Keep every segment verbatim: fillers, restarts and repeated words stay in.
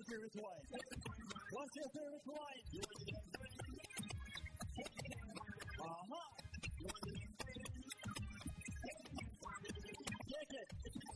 favorite wine? What's your favorite wine? Uh-huh. Take it.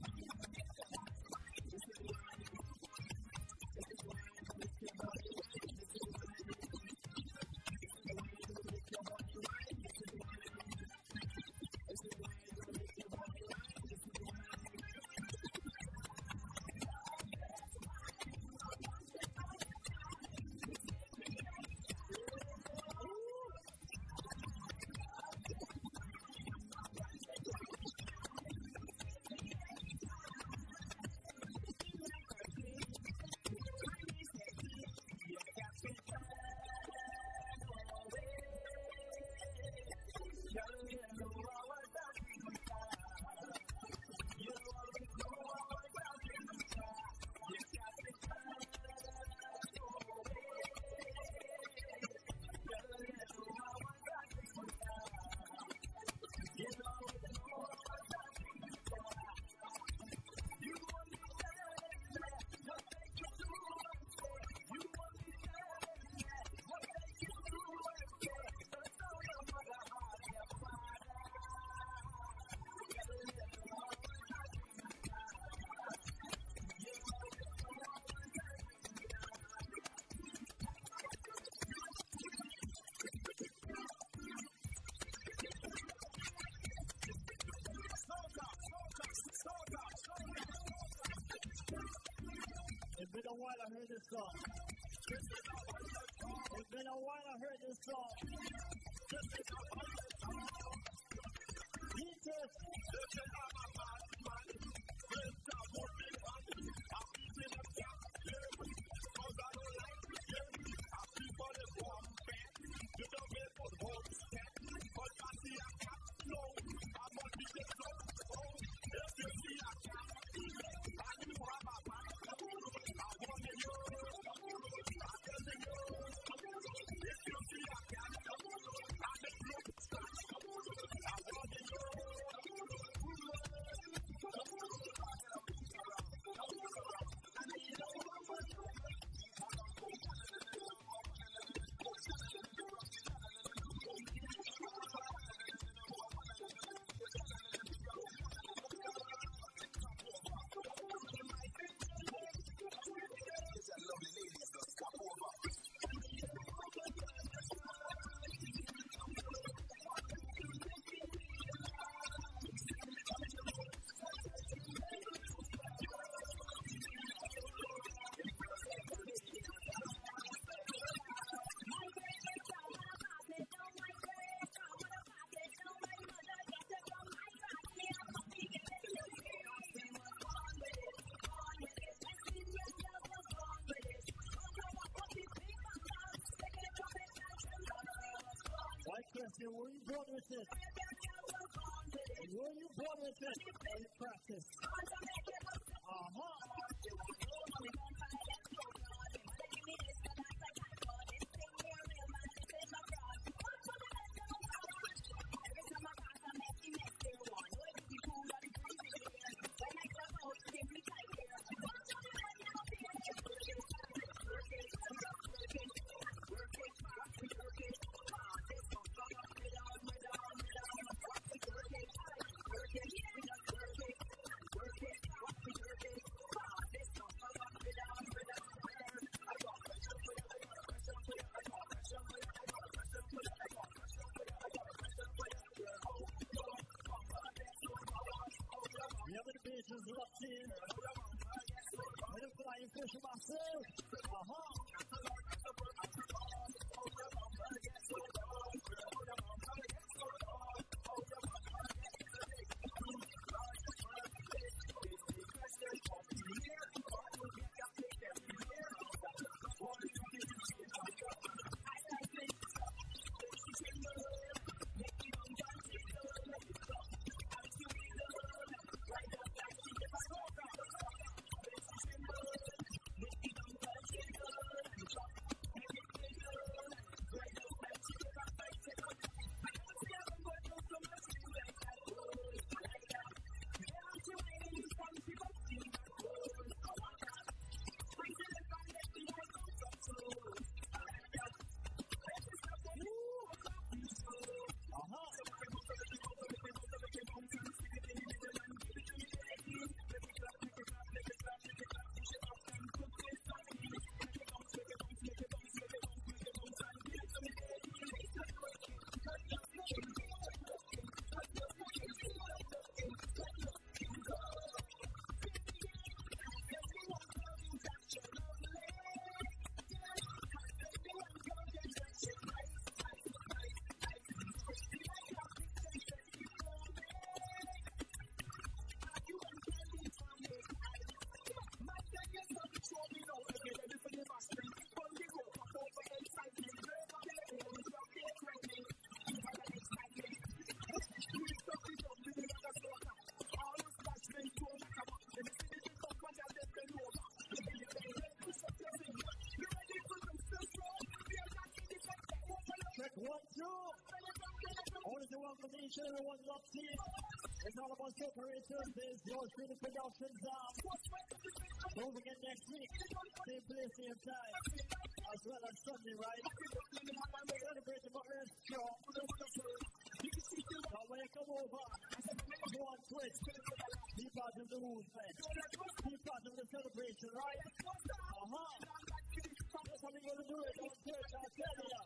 It's been a while I heard this song. It's been a while I heard this song. Jesus. Question, were you born with this? Were you born with this? Or you practice? Uh-huh. Is locked in. I'm a flying fish myself. Uh-huh. combination, everyone's up team. It's all about separation. There's your Street Productions. Um, don't forget next week. Same place, same time. As well as Sunday, right? Celebrate the Butlers Show. Now when you come over, go on Twitch. Be part of the movement. Be part of the celebration, right? Uh-huh. That's how we're going to do it on Twitch, I'll tell you.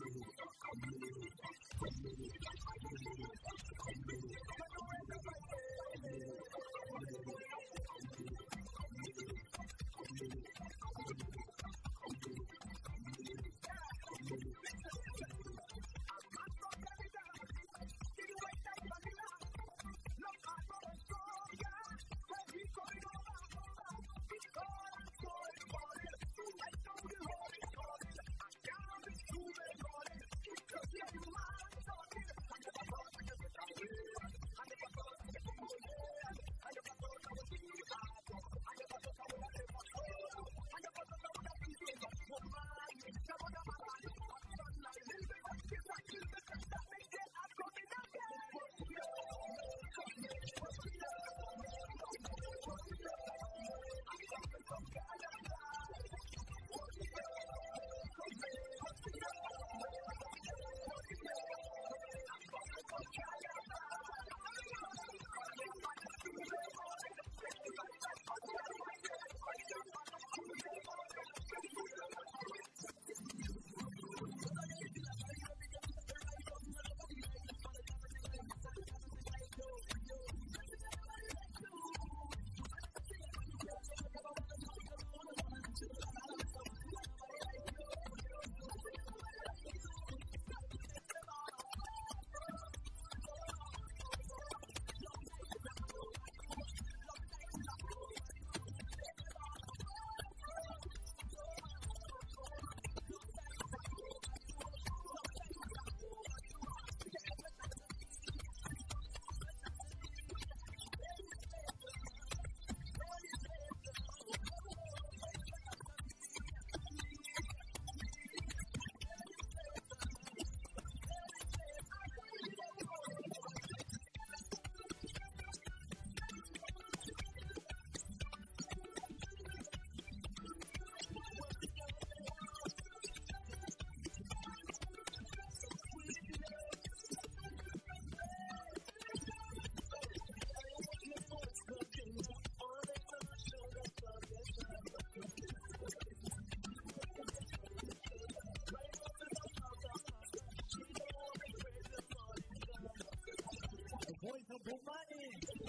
Voice of Bomani.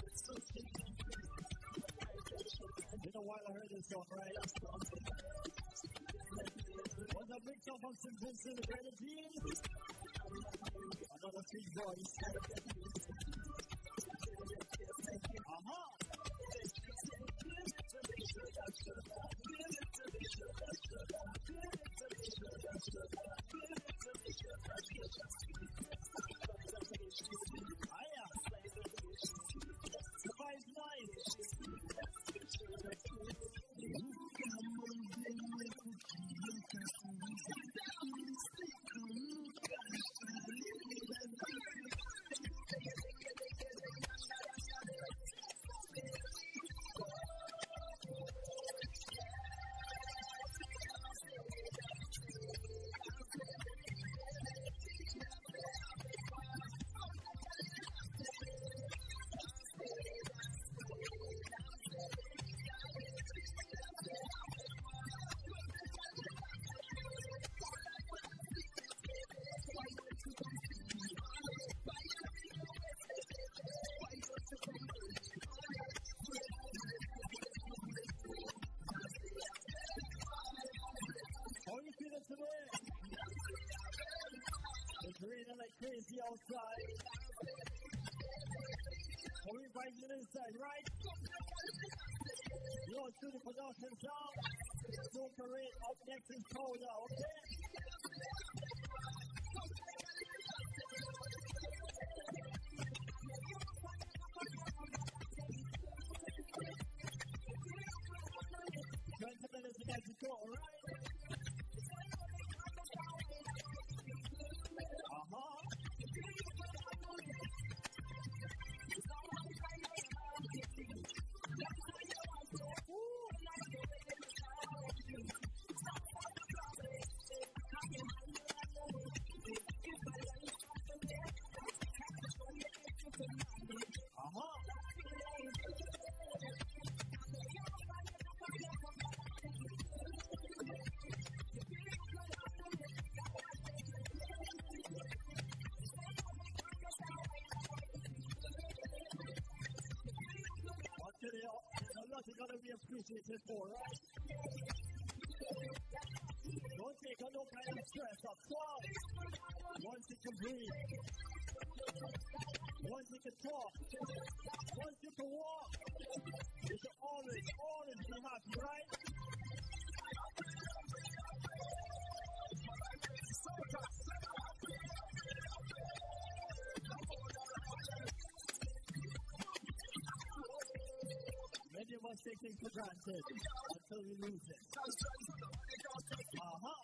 It's been a while I heard this song, right? Was a big song from Saint Vincent the Grenadines. Another sweet voice. Uh-huh. Hiya. The vibe's nice. It's raining like crazy outside. So we invite you inside, right? You're on Studio Production Sound. Super Red up next is Coda, okay? twenty minutes to get to go, alright? Uh-huh. what you're going to be appreciated for, right? Don't take on no kind of stress up front. Once you can breathe, once you can talk, once you can walk, you should always, always be happy, right? Many of us take things for granted until we lose it. Uh-huh.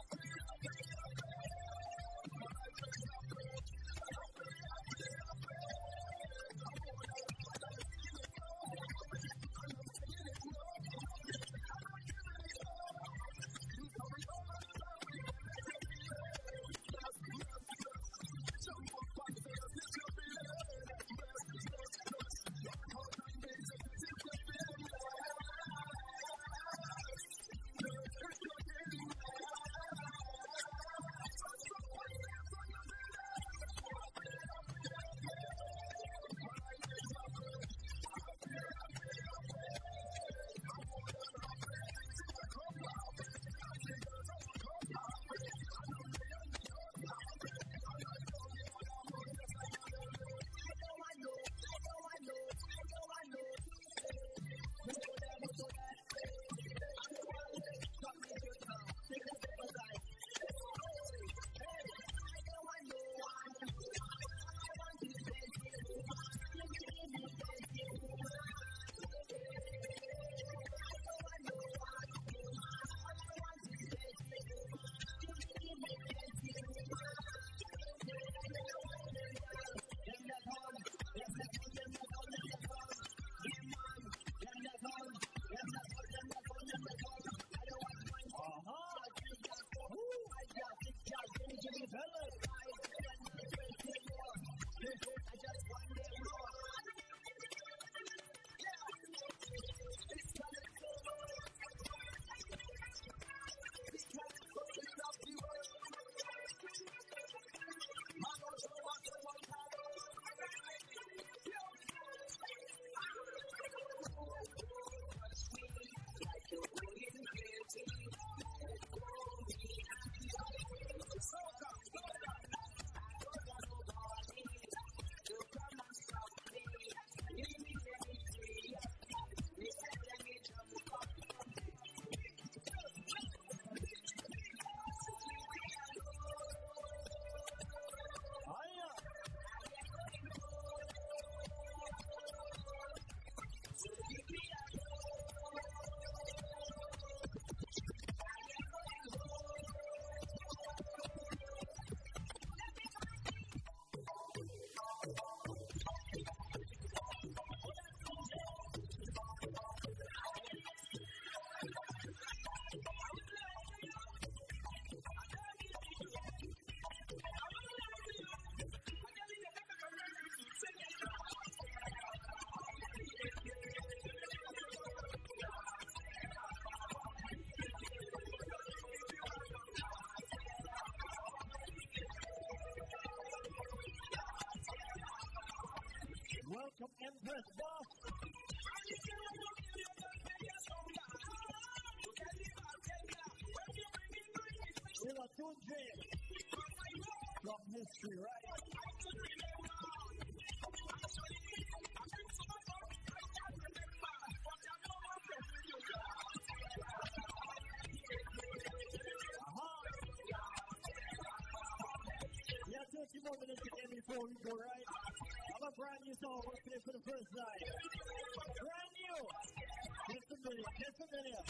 Welcome, Empress Boss. With a two dream from history, right? Uh-huh. Yeah, thirty more minutes again before we go, right? I'm a brand new song we're play for the first time. Brand new! Just a minute, just a minute.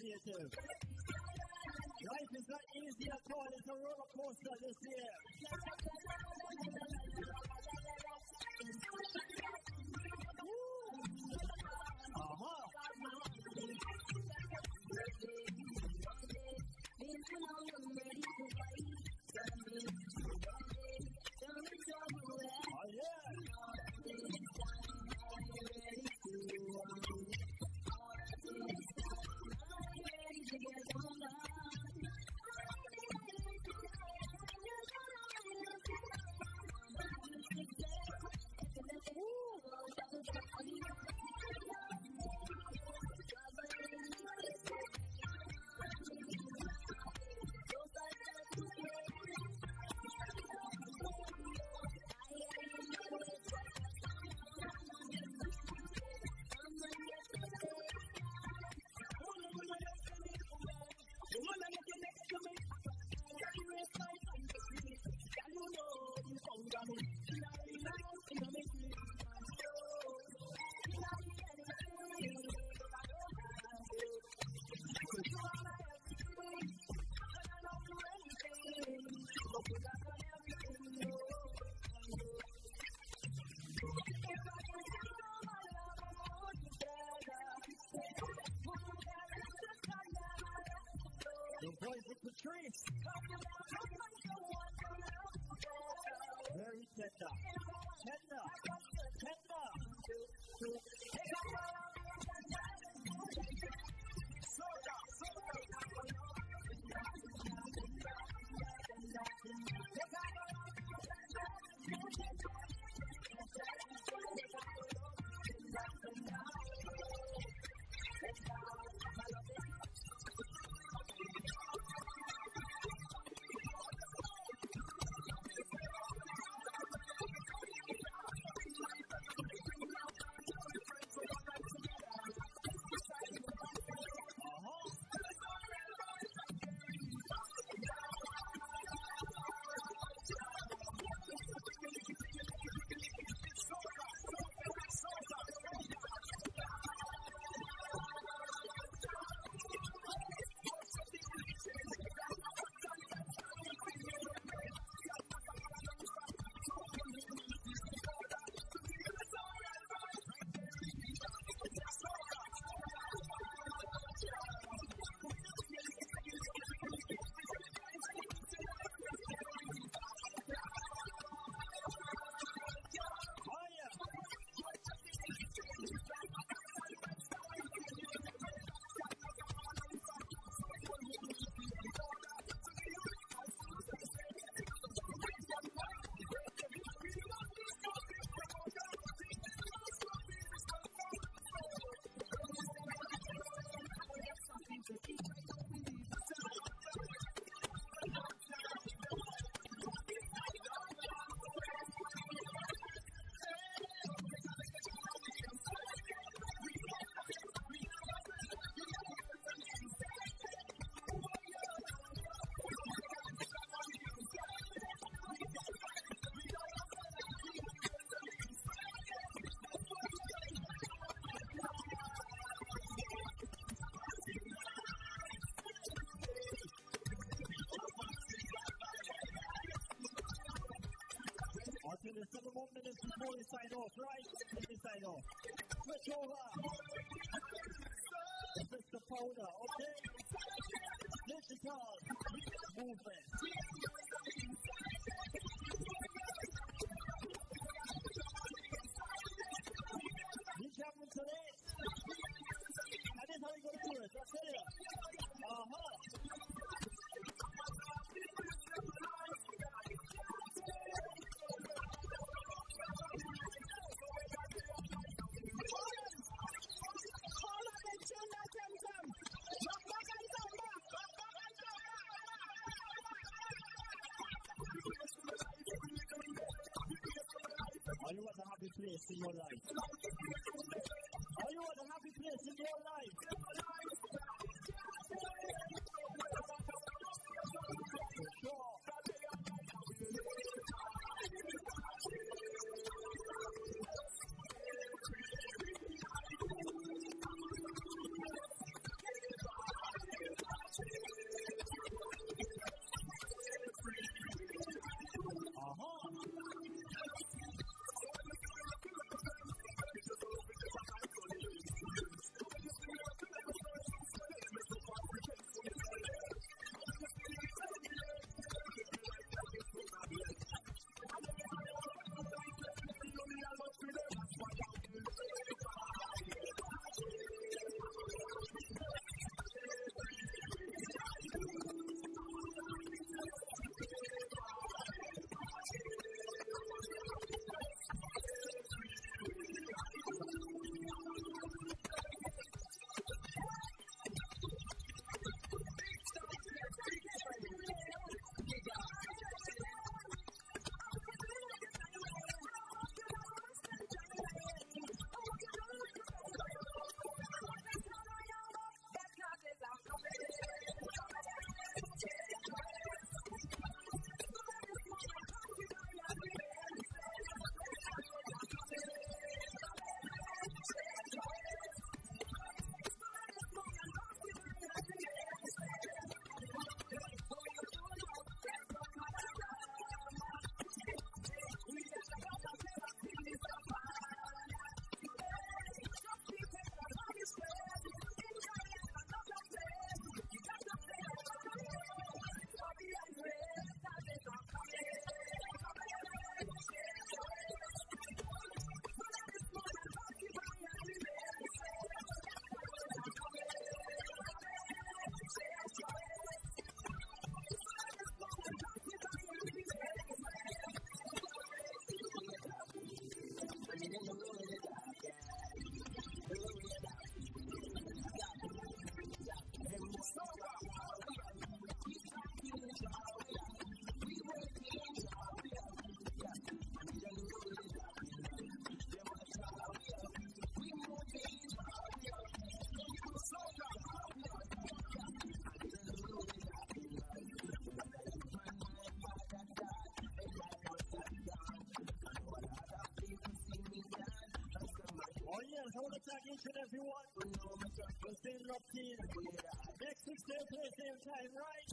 appreciative. Life is not easy at all. It's a roller coaster this year. Uh-huh. Oh, yeah. The voice of Patrice. Very tender. Tender. Tender. Soda. There's seven more minutes before we sign off, right? Let me sign off. Switch over. Mister Powder, okay? Digital movement. What's happening today? And this is how we go to it. I'll tell you. Uh-huh. Are you at a happy place in your life? Are you at a happy place in your life? Sure. want to thank each and every one for staying locked in. Next week, same place, same time, right?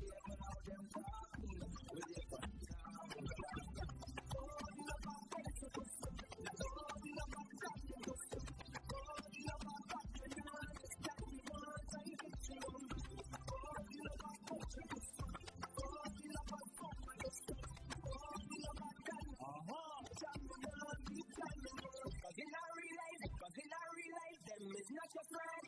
Not your friend.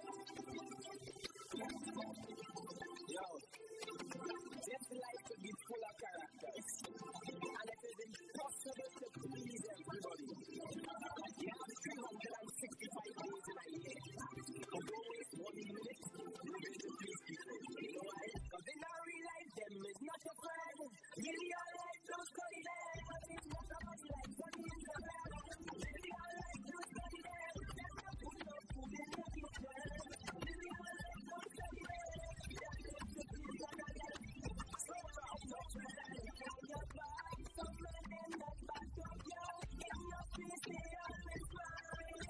Yo, this life could be full of characters, and it is impossible to please everybody. You have three hundred sixty-five days in a year. So don't waste one minute trying to please people. You know why? Because in our real life, them is not your friend. Live your life, don't study them. But it's not somebody like money in the bed. Live your life, don't study them. There's no food, no food in the kitchen. Live your life, don't study them. There's no food in the kitchen. So out of friend, and your back, some men in the back of you. In your face, they always smiling.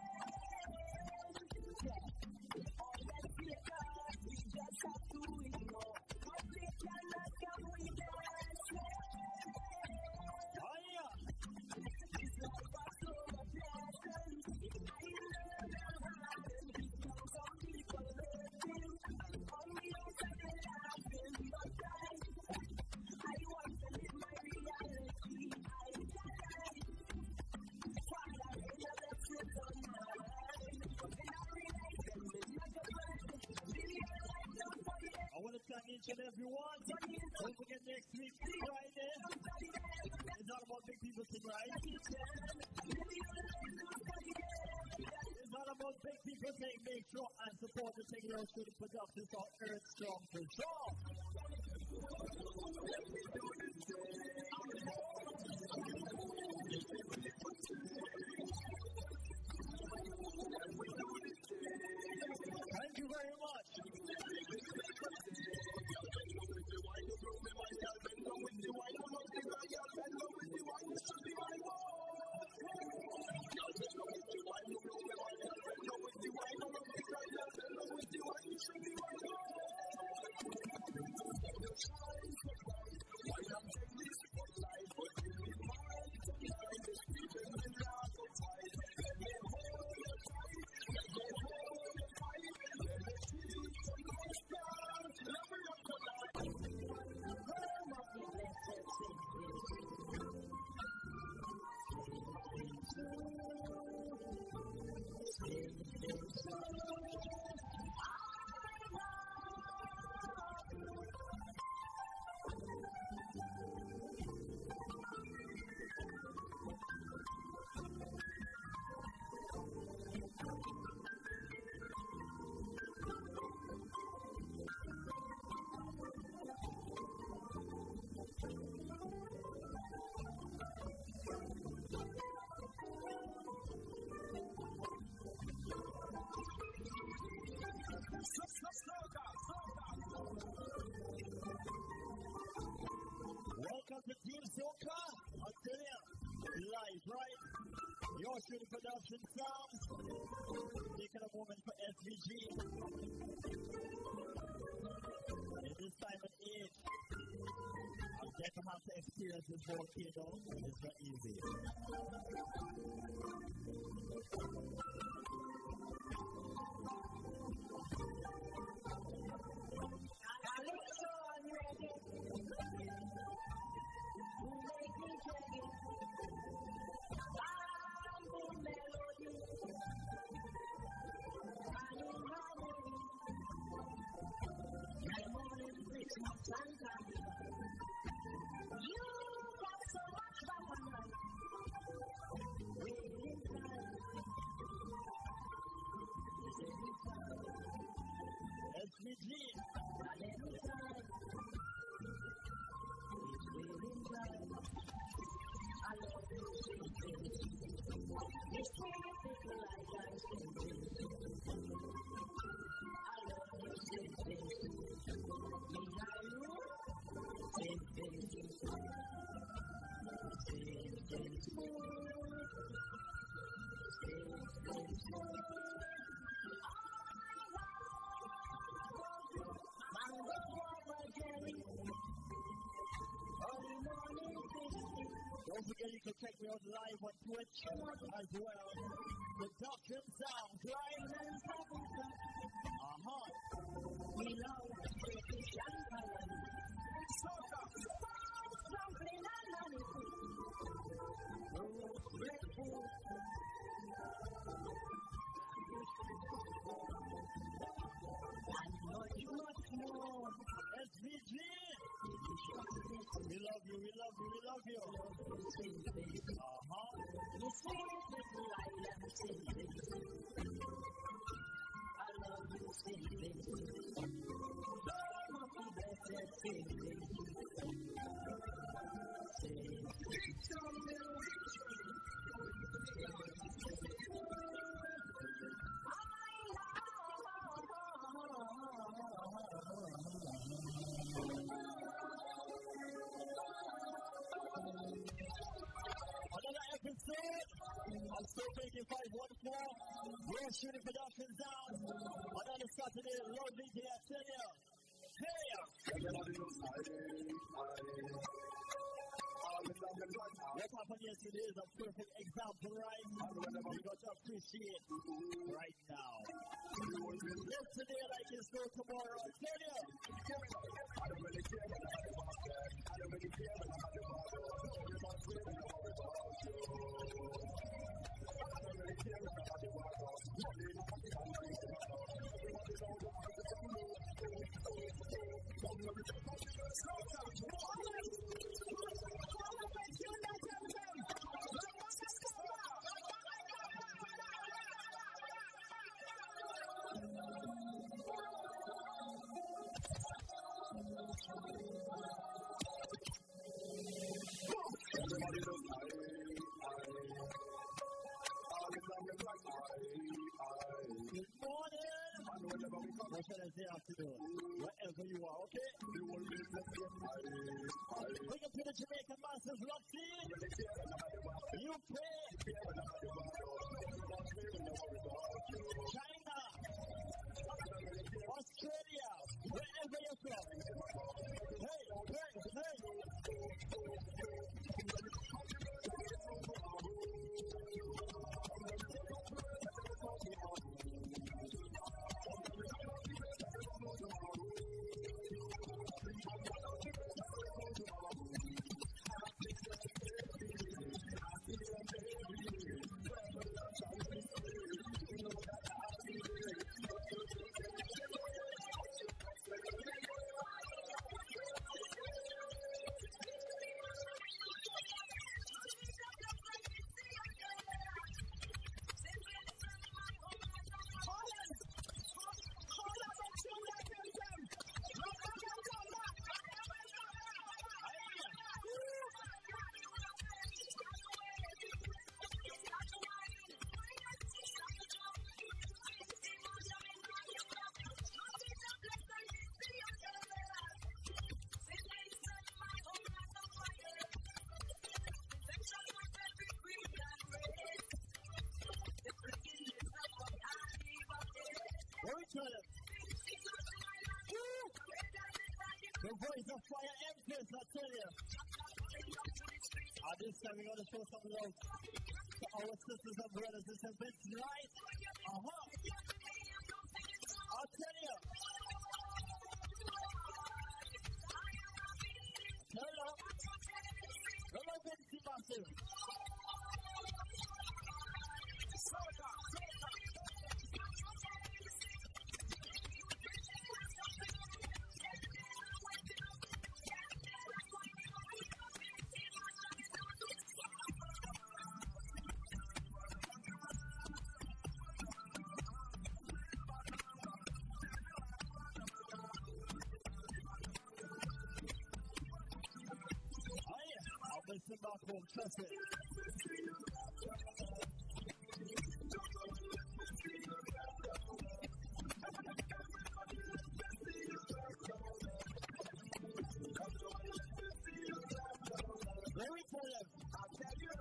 All that because we just have to ignore. But they cannot come with their each and every one. Don't forget next week, Friday. It's all about big people thing, right? It's all about big people thing. Make sure and support the Take Your Own Student Production for Earth Strong for sure. Thank you very much. Welcome to Team Soca. I'll tell you, live, right? Your student production sounds. Taking a moment for S V G. In this time and age, I'm going to have to experience this volcano. It's not easy. S V G. Thank you. You can check me out live on Twitch as well. The Doctrine Sounds, right? Uh-huh. We love British and Holland. Soca. Trampling and Nancy. Red Bull. And much, much more. S V G. We love you, we love you, we love you. Uh-huh. You sweet little island city. I love you, city. Some of the best city. Another episode of Soul Baking five one four. We're shooting production down. Another Saturday, lovely day, I tell you. Hey! What happened yesterday is a perfect example, right? You got to appreciate right now. Live today like it's no tomorrow, I tell you. I don't really care when I'm at the market. I don't really care when I'm at the market. I don't really care when I'm at the Everybody knows I, I, good morning. And whenever we come, what shall I say afternoon? Wherever you are, okay? You will be the same. I, I. Bring up to the Jamaican Masters, Roxy. U K. China. Australia. Wherever you're from. Hey, hey, hey. The voice of fire Empress, I tell you. At this time, we're going to show some love to our sisters and brothers. This has been right. Uh-huh. I'll tell you. Hello. Hello, Vinci Massive. Listen back home, trust it. Let me tell you. I'll tell you.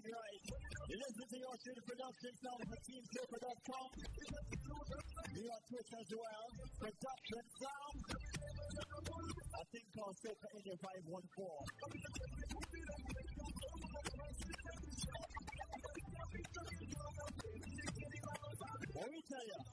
right. You listen to your Street Production sound for team super dot com. We are Twitch as well. Production sound. A thing called Soca India five one four. What we tell you?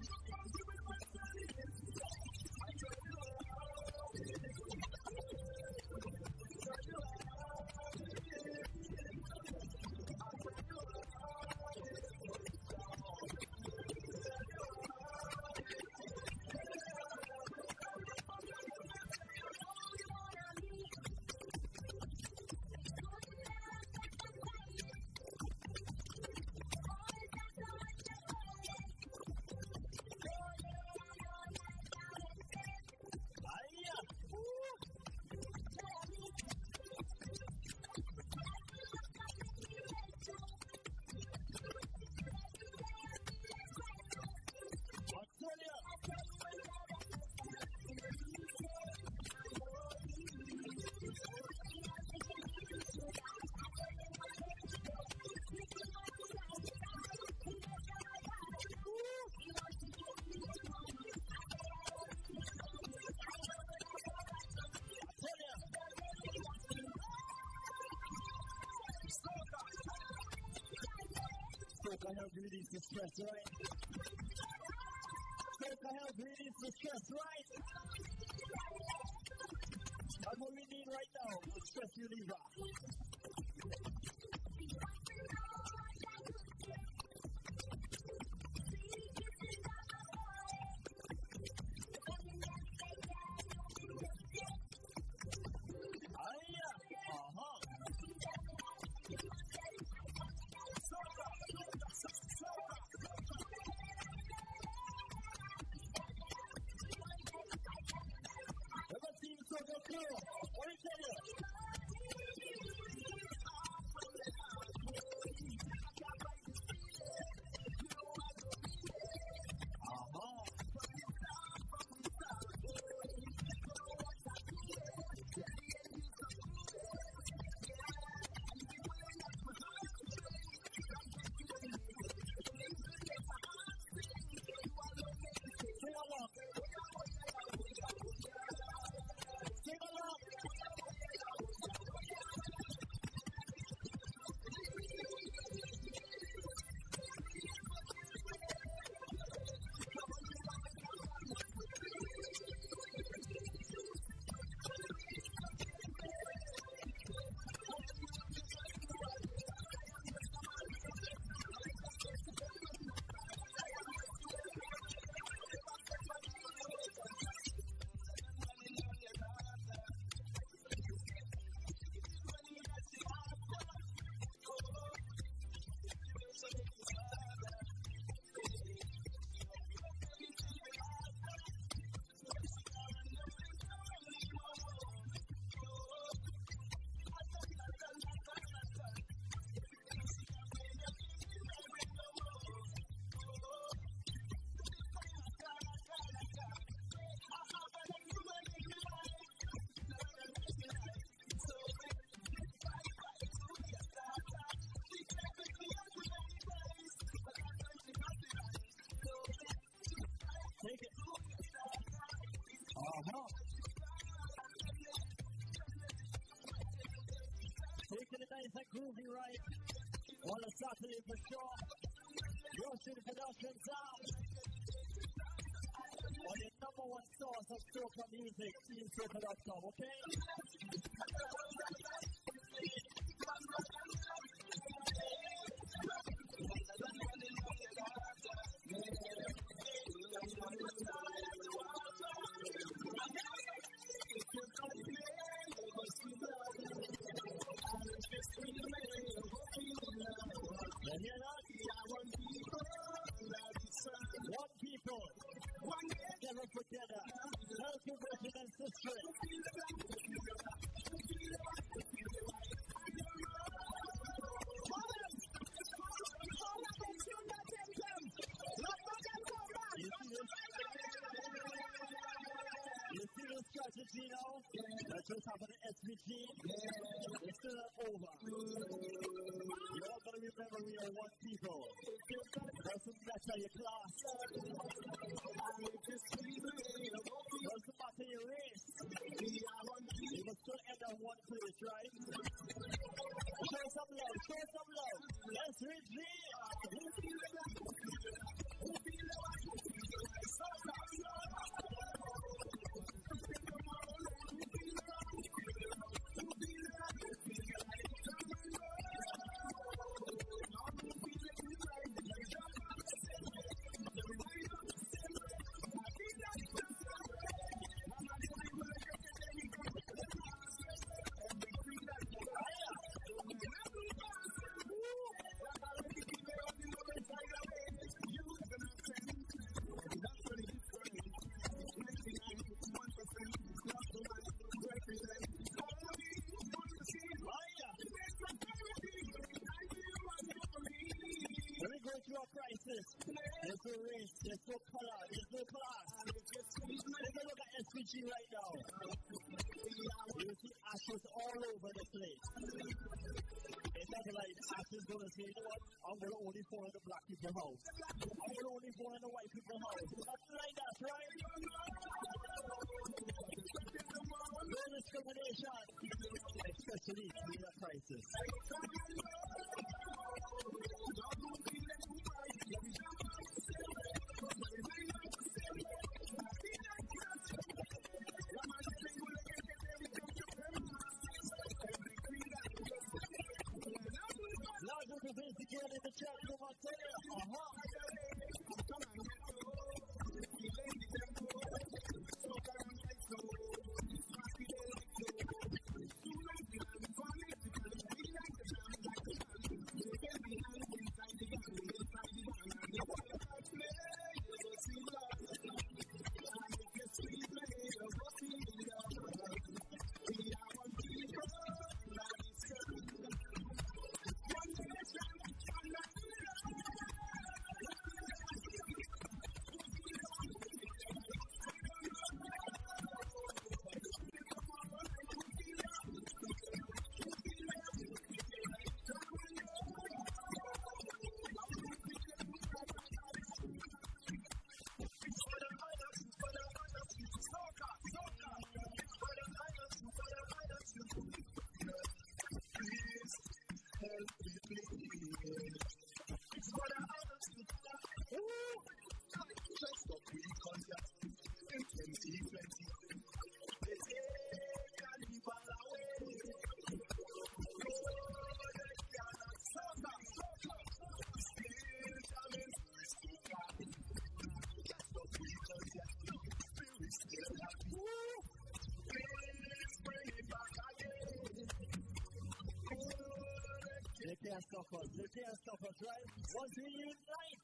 Soca help release the stress, right? Soca help release the stress, right? That's what we need right now, the stress reliever. Taking it nice and groovy, right? On a Saturday for sure. Your Street Production sound. On the number one source of soca music, team soca dot com, okay? One people, never together, healthy version and sister. You see this strategy now? That's what's happening S V G. Yeah. It's still not over. You all gotta remember we are one people. Doesn't matter your class. Doesn't matter your race. You must still end on one place, right? Show some love, show some love. S V G. There's no race, there's no color, there's no class. Take a look at S V G right now. You see ashes all over the place. It's not like ashes gonna say, you know what, I'm gonna only fall in the black people's house. I'm gonna only fall in the white people's house. Nothing like that, right? No discrimination, especially in a crisis. Again in the chat room, I'll tell you. Uh-huh. They can't stop us. They can't stop us, right? Once we unite.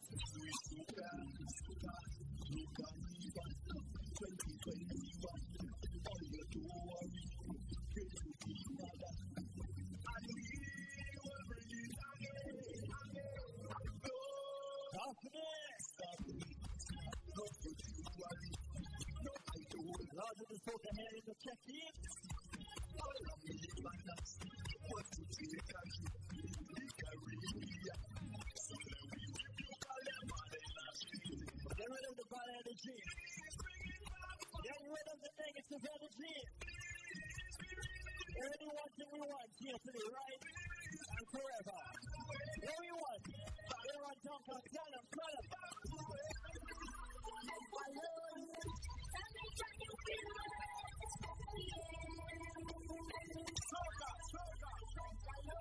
twenty twenty-one. All you do worry. Pray to be mother. And we will bring it again. Toughness. No put you worry. No, I don't. Larger than spoke ahead in the check-in. All of me banners. What to take and you. Get rid of the bad energy. Get rid of the negative energy. Only one thing we want here today, right? And forever. What we want? They want to talk about tell them, tell them. Soca, soca, soca.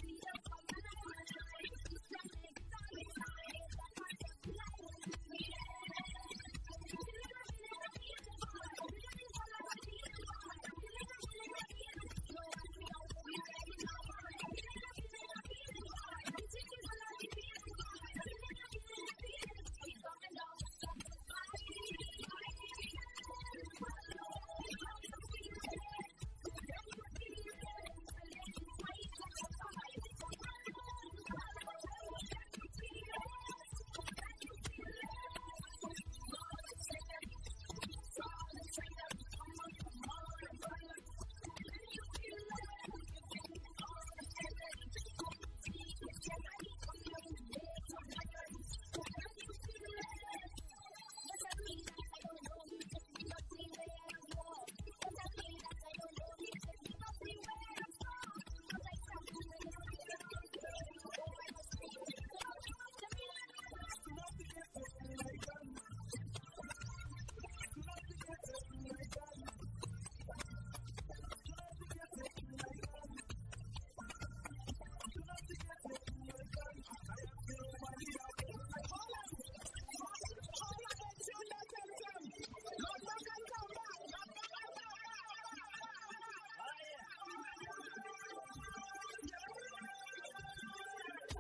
Yeah.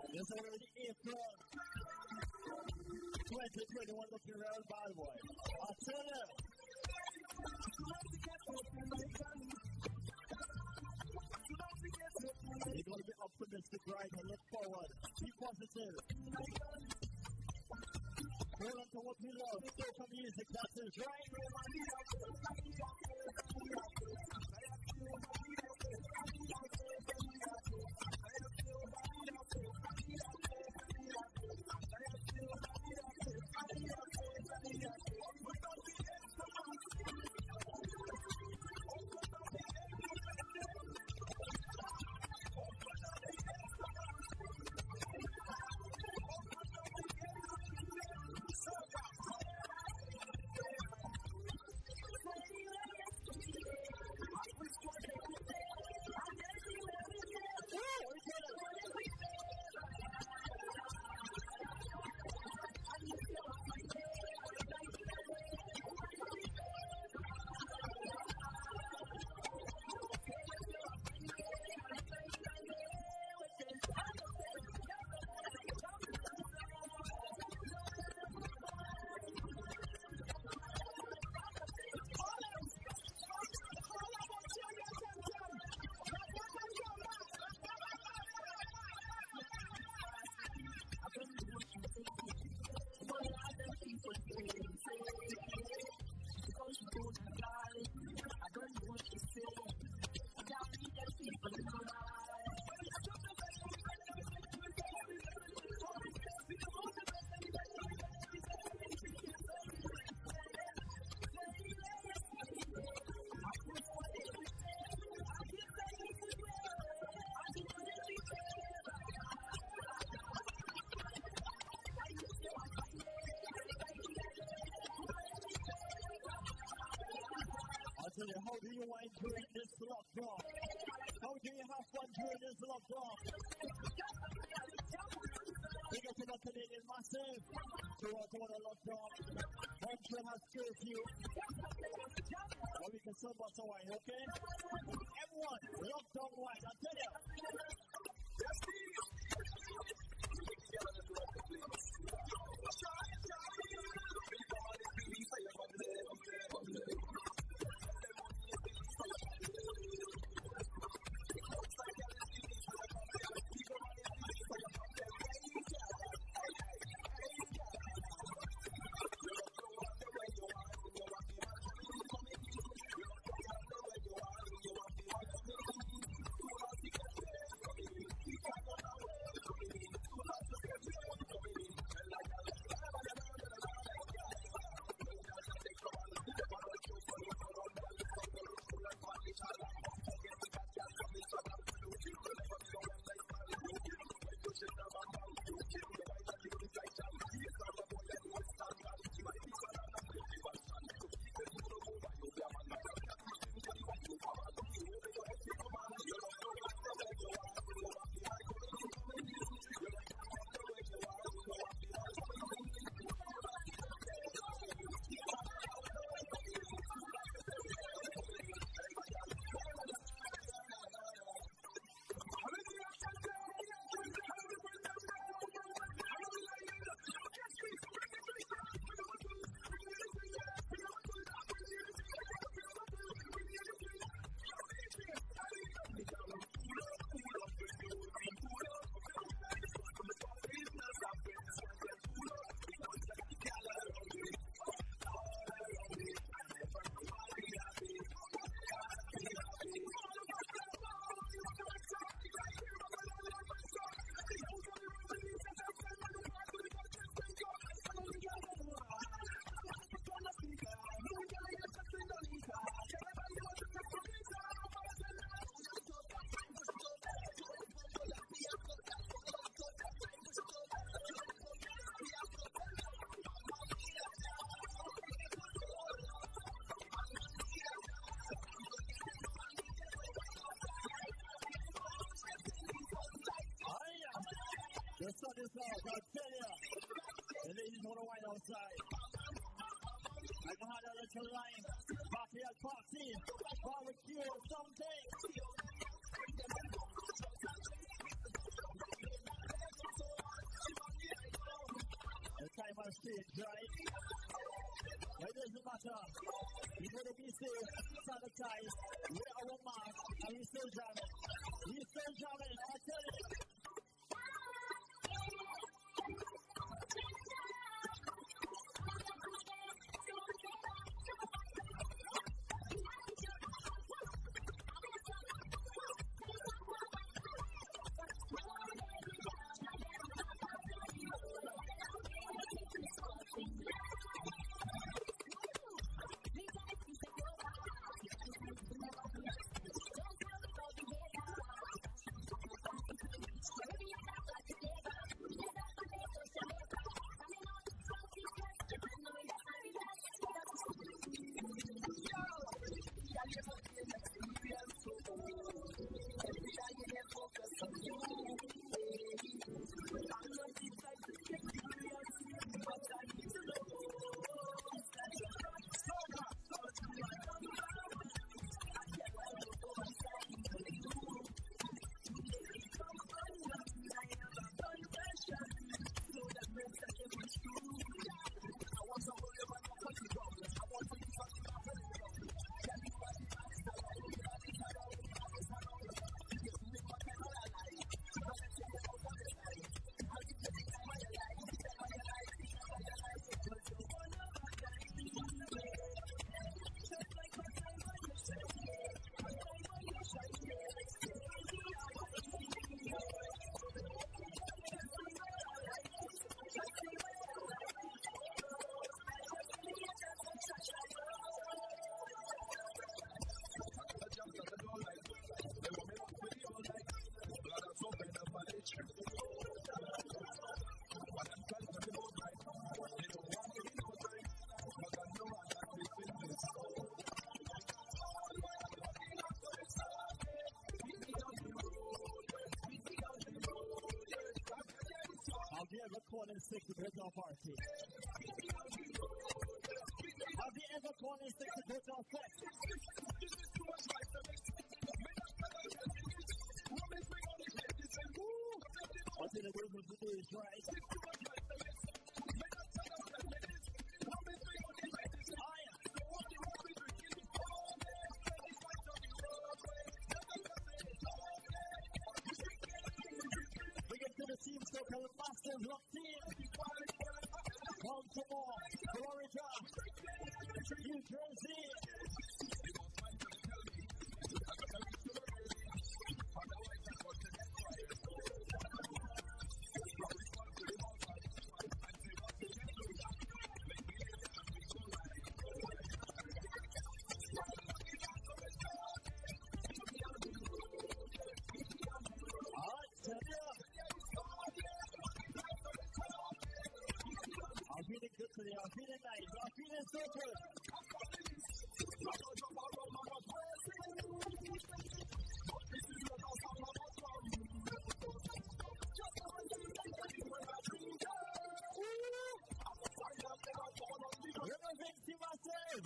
It's already April twenty twenty-one, looking real bad, boy. I tell you. You're going to be optimistic, right? And look forward. Be positive. Hold on to what we love. Soca music, that's it, right? How do you want during this lockdown? How do you have fun during this lockdown? Big up to the Canadian Massive. Toronto on the lockdown. Montreal has curfew. Or we can serve us a wine, okay? Everyone, lockdown wine, I tell you. The sun is out, I tell ya. The ladies want to wine outside. I can have a little lime, backyard party, barbecue, something. The time has changed, right? But it doesn't matter. We gotta be safe, sanitized, wear our mask, and we still jamming. We still jamming, I tell you. Have you ever called in sick to go to a party? Have you ever called in sick to go to a fest? What's in the movement to do is right. Team Circle Masters locked in. Baltimore, Florida, New Jersey. I'm feeling good today. I'm feeling nice. I'm feeling so good. Representing myself.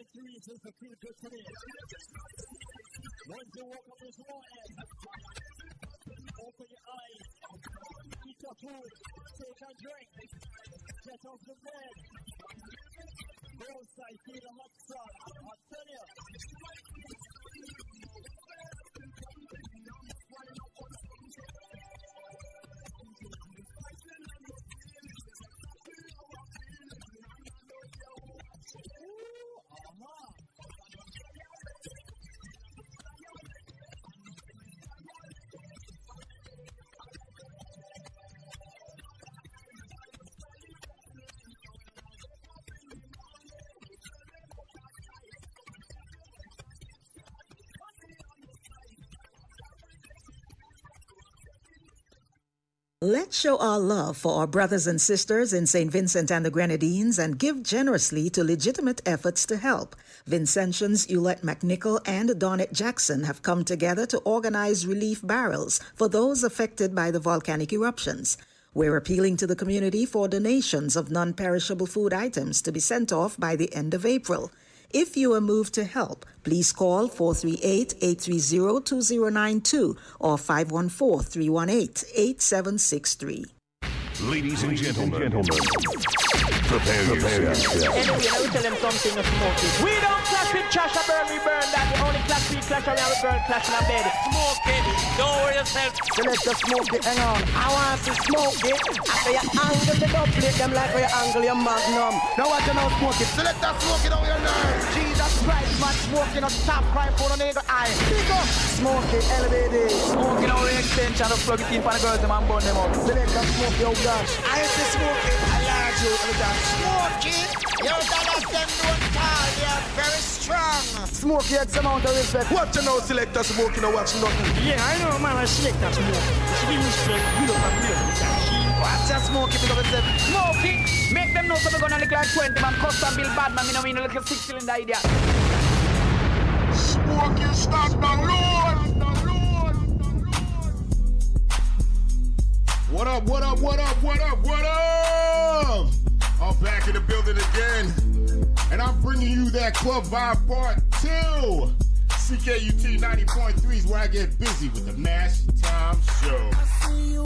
next three reasons to feel good today. Once you walk up this morning, open your eyes, eat your food, take a drink, get off the bed, go outside, feel the hot sun. I'll tell you. Let's show our love for our brothers and sisters in Saint Vincent and the Grenadines and give generously to legitimate efforts to help. Vincentians Ulette McNichol and Donette Jackson have come together to organize relief barrels for those affected by the volcanic eruptions. We're appealing to the community for donations of non-perishable food items to be sent off by the end of April. If you are moved to help, please call four three eight, eight three zero, two zero nine two or five one four, three one eight, eight seven six three. Ladies and gentlemen, gentlemen prepare, prepare yourself. Anyway, I will tell them something to smoke it. We don't clash with trash, I burn, we burn that. We only clash with clash around, we burn clash in our bed. Smoke it, don't worry yourself. So let's just smoke it, hang on. I want to smoke it. After you angle the dubplate, them like where you angle your magnum. Now what you know smoke it? So let's just smoke it on your nerves. Jesus Christ, man, smoking on top cry for the nigga eye. Pick up. Smoke it, elevated. Smoking on the extension of plug it in for the girls and burn them up. So let's just smoke your gosh. I used to smoke it. I large you. Smoke it. Your dollars them don't fall. They are very strong. Smoke it, some amount of respect. What you know, selector smoking or watch nothing? Yeah, I know, man, I select that smoke. You should be respect, you don't have to watch that smoke it, because it's smoke it. Make them know so we're gonna look like twenty, man. Custom build bad, man. Me know me no look like six cylinder idea. Smoke you, stand alone. What up, what up, what up, what up, what up? I'm back in the building again. And I'm bringing you that Club Vibe Part two. C K U T ninety point three is where I get busy with the Mash Time Show.